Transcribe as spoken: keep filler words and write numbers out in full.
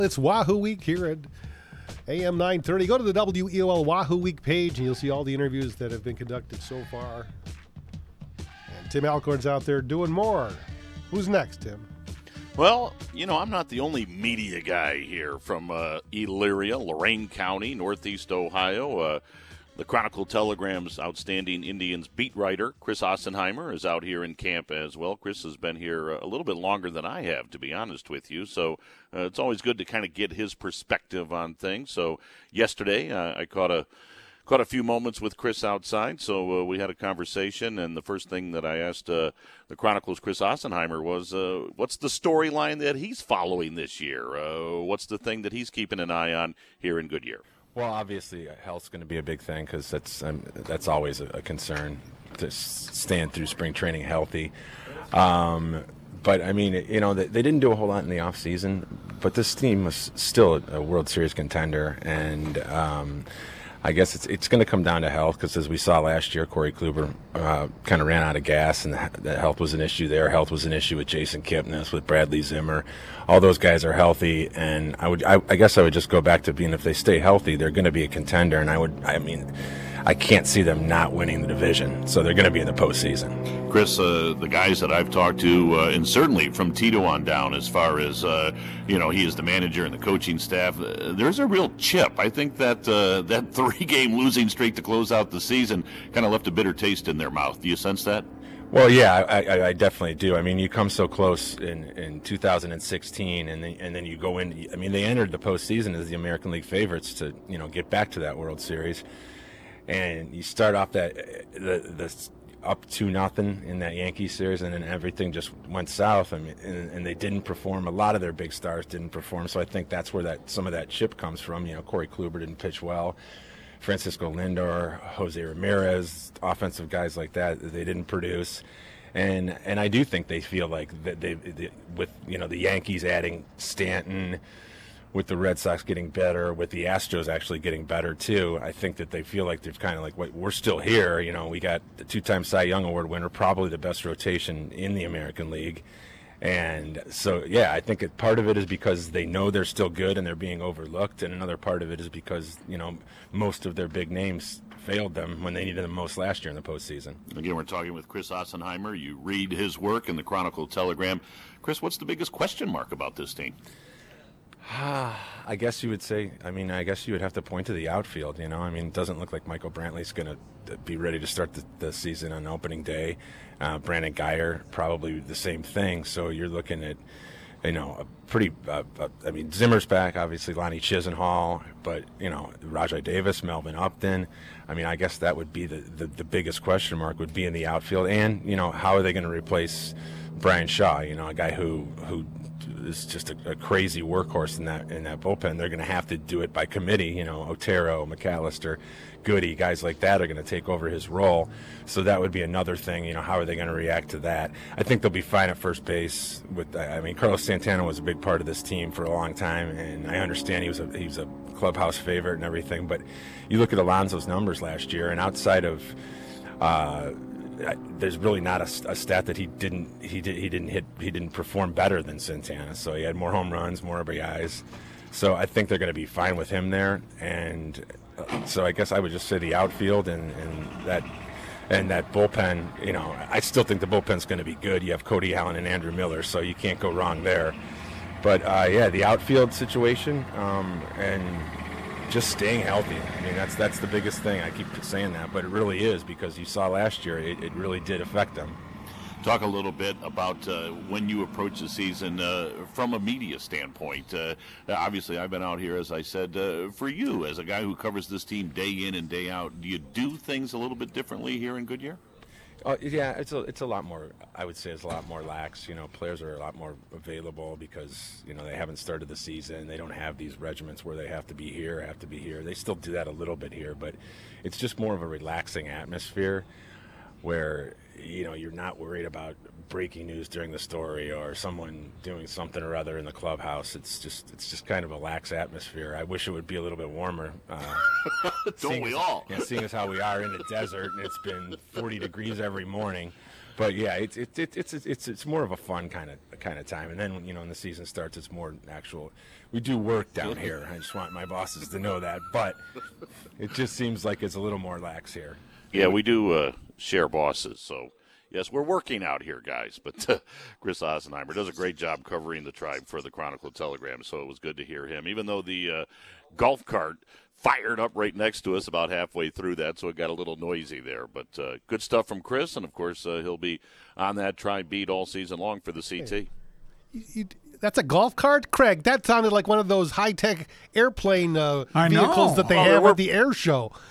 It's Wahoo Week here at A M nine thirty. Go to the W E O L Wahoo Week page and you'll see all the interviews that have been conducted so far. And Tim Alcorn's out there doing more. Who's next, Tim? Well, you know, I'm not the only media guy here from uh, Elyria, Lorain County, Northeast Ohio. Uh, the Chronicle Telegram's outstanding Indians beat writer, Chris Ossenheimer, is out here in camp as well. Chris has been here a little bit longer than I have, to be honest with you. So uh, it's always good to kind of get his perspective on things. So yesterday uh, I caught a Caught a few moments with Chris outside, so uh, we had a conversation, and the first thing that I asked uh, the Chronicle's Chris Ossenheimer was, uh, what's the storyline that he's following this year? Uh, what's the thing that he's keeping an eye on here in Goodyear? Well, obviously, uh, health's going to be a big thing because that's um, that's always a, a concern to s- stand through spring training healthy. Um, but, I mean, you know, they, they didn't do a whole lot in the offseason, but this team was still a, a World Series contender, and um, – I guess it's it's going to come down to health because, as we saw last year, Corey Kluber uh, kind of ran out of gas, and the, the health was an issue there. Health was an issue with Jason Kipnis, with Bradley Zimmer. All those guys are healthy, and I would I, I guess I would just go back to being, if they stay healthy, they're going to be a contender. And I would I mean, I can't see them not winning the division, so they're going to be in the postseason. Chris, uh, the guys that I've talked to, uh, and certainly from Tito on down, as far as, uh, you know, he is the manager and the coaching staff, uh, there's a real chip. I think that uh, that three-game losing streak to close out the season kind of left a bitter taste in their mouth. Do you sense that? Well, yeah, I, I, I definitely do. I mean, you come so close in, in two thousand sixteen, and then, and then you go in. I mean, they entered the postseason as the American League favorites to, you know, get back to that World Series. And you start off that the the up two nothing in that Yankees series, and then everything just went south. I mean, and, and they didn't perform. A lot of their big stars didn't perform. So I think that's where that some of that chip comes from. You know, Corey Kluber didn't pitch well. Francisco Lindor, Jose Ramirez, offensive guys like that, they didn't produce. And and I do think they feel like that they, they with you know the Yankees adding Stanton, with the Red Sox getting better, with the Astros actually getting better too, I think that they feel like they've kind of like, wait, we're still here. You know, we got the two-time Cy Young Award winner, probably the best rotation in the American League. And so, yeah, I think it, part of it is because they know they're still good and they're being overlooked, and another part of it is because, you know, most of their big names failed them when they needed them most last year in the postseason. Again, we're talking with Chris Ossenheimer. You read his work in the Chronicle Telegram. Chris, what's the biggest question mark about this team? I guess you would say, I mean, I guess you would have to point to the outfield, you know. I mean, it doesn't look like Michael Brantley's going to be ready to start the, the season on opening day. Uh, Brandon Guyer, probably the same thing. So you're looking at, you know, a pretty, uh, uh, I mean, Zimmer's back, obviously, Lonnie Chisenhall, but, you know, Rajai Davis, Melvin Upton. I mean, I guess that would be the, the, the biggest question mark would be in the outfield. And, you know, how are they going to replace Brian Shaw, you know, a guy who, who, is just a, a crazy workhorse in that in that bullpen. They're going to have to do it by committee. You know, Otero, McAllister, Goody, guys like that are going to take over his role. So that would be another thing. You know, how are they going to react to that? I think they'll be fine at first base. With I mean, Carlos Santana was a big part of this team for a long time, and I understand he was a he was a clubhouse favorite and everything. But you look at Alonso's numbers last year, and outside of uh, there's really not a, a stat that he didn't he did he didn't hit he didn't perform better than Santana. So he had more home runs, more R B Is. So I think they're going to be fine with him there. And uh, so I guess I would just say the outfield and, and that and that bullpen. You know, I still think the bullpen's going to be good. You have Cody Allen and Andrew Miller, so you can't go wrong there. But uh, yeah, the outfield situation um, and. Just staying healthy. I mean, that's that's the biggest thing. I keep saying that, but it really is because you saw last year it, it really did affect them. Talk a little bit about uh, when you approach the season uh, from a media standpoint. Uh, obviously, I've been out here, as I said, uh, for you, as a guy who covers this team day in and day out. Do you do things a little bit differently here in Goodyear? Uh, yeah, it's a it's a lot more. I would say it's a lot more lax. You know, players are a lot more available because you know they haven't started the season. They don't have these regiments where they have to be here, have to be here. They still do that a little bit here, but it's just more of a relaxing atmosphere where you know you're not worried about breaking news during the story or someone doing something or other in the clubhouse. It's just it's just kind of a lax atmosphere. I wish it would be a little bit warmer. Uh, Don't we as, all? Yeah, seeing as how we are in the desert and it's been forty degrees every morning. But yeah, it's it's it's it's it's it's more of a fun kind of kind of time. And then you know, when the season starts, it's more actual. We do work down here. I just want my bosses to know that. But it just seems like it's a little more lax here. Yeah, we do uh, share bosses, so yes, we're working out here, guys. But uh, Chris Osenheimer does a great job covering the Tribe for the Chronicle Telegram, so it was good to hear him. Even though the uh, golf cart fired up right next to us about halfway through that, so it got a little noisy there. But uh, good stuff from Chris, and of course uh, he'll be on that Tribe beat all season long for the C T. You, you, that's a golf cart, Craig. That sounded like one of those high-tech airplane uh, I vehicles know. that they Oh, have we're- at the air show.